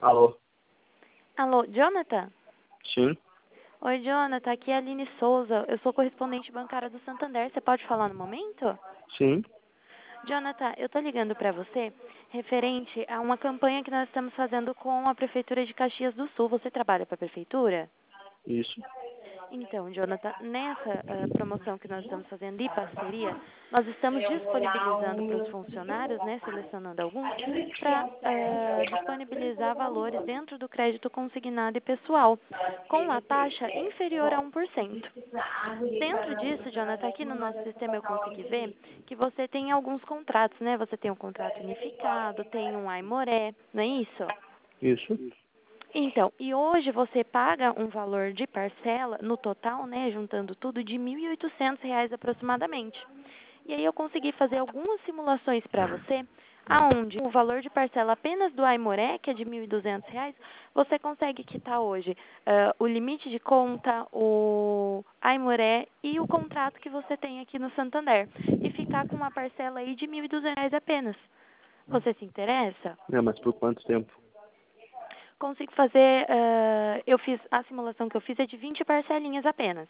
Alô? Alô, Jonathan? Sim? Oi, Jonathan, aqui é a Aline Souza. Eu sou correspondente bancária do Santander. Você pode falar no momento? Sim? Jonathan, eu tô ligando para você referente a uma campanha que nós estamos fazendo com a Prefeitura de Caxias do Sul. Você trabalha para a Prefeitura? Isso? Então, Jonathan, nessa promoção que nós estamos fazendo de parceria, nós estamos disponibilizando para os funcionários, né, selecionando alguns, para disponibilizar valores dentro do crédito consignado e pessoal, com a taxa inferior a 1%. Dentro disso, Jonathan, aqui no nosso sistema eu consegui ver que você tem alguns contratos, né? Você tem um contrato unificado, tem um Aimoré, não é isso? Isso? Então, e hoje você paga um valor de parcela, no total, né, juntando tudo, de R$ 1.800 aproximadamente. E aí eu consegui fazer algumas simulações para você, aonde o valor de parcela apenas do Aimoré, que é de R$ 1.200, você consegue quitar hoje o limite de conta, o Aimoré e o contrato que você tem aqui no Santander. E ficar com uma parcela aí de R$ 1.200 apenas. Você se interessa? É, mas por quanto tempo? Consigo fazer, eu fiz, a simulação que eu fiz é de 20 parcelinhas apenas.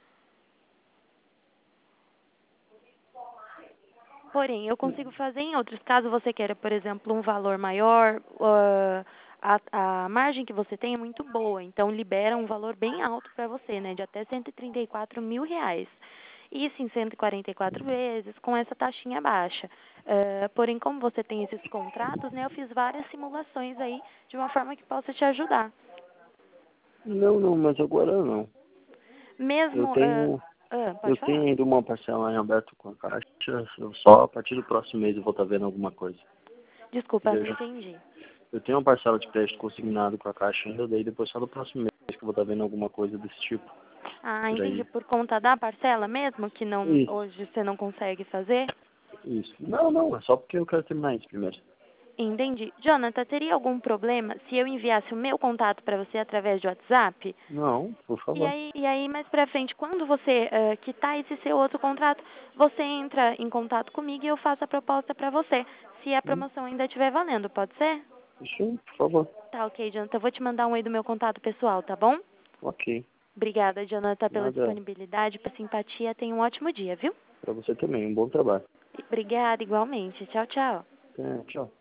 Porém, eu consigo fazer em outros. Caso você queira, por exemplo, um valor maior, a margem que você tem é muito boa. Então, libera um valor bem alto para você, né? De até R$ 134.000. Isso em 144 vezes, com essa taxinha baixa. Porém, como você tem esses contratos, né? Eu fiz várias simulações aí, de uma forma que possa te ajudar. Não, mas agora não. Eu Mesmo... tenho, eu pode tenho falar. ainda uma parcela em aberto com a Caixa, só a partir do próximo mês eu vou estar vendo alguma coisa. Desculpa, não Entendeu? entendi. Eu tenho uma parcela de crédito consignado com a Caixa ainda, daí depois só no próximo mês que eu vou estar vendo alguma coisa desse tipo. Ah, Por entendi. aí. Por conta da parcela mesmo, que não Isso, hoje você não consegue fazer? isso. Não, é só porque eu quero terminar isso primeiro. Entendi. Jonathan, teria algum problema se eu enviasse o meu contato para você através de WhatsApp? Não, por E favor. aí, e aí mais pra frente, quando você quitar esse seu outro contrato, você entra em contato comigo e eu faço a proposta para você, se a Hum, promoção ainda estiver valendo, pode ser? Isso, por favor. Tá ok, Jonathan. Eu vou te mandar um aí do meu contato pessoal, tá bom? Ok. Obrigada, Jonathan, pela Nada. disponibilidade, pela simpatia. Tenha um ótimo dia, viu? Pra você também. Um bom trabalho. Obrigada, igualmente. Tchau, tchau. Tchau.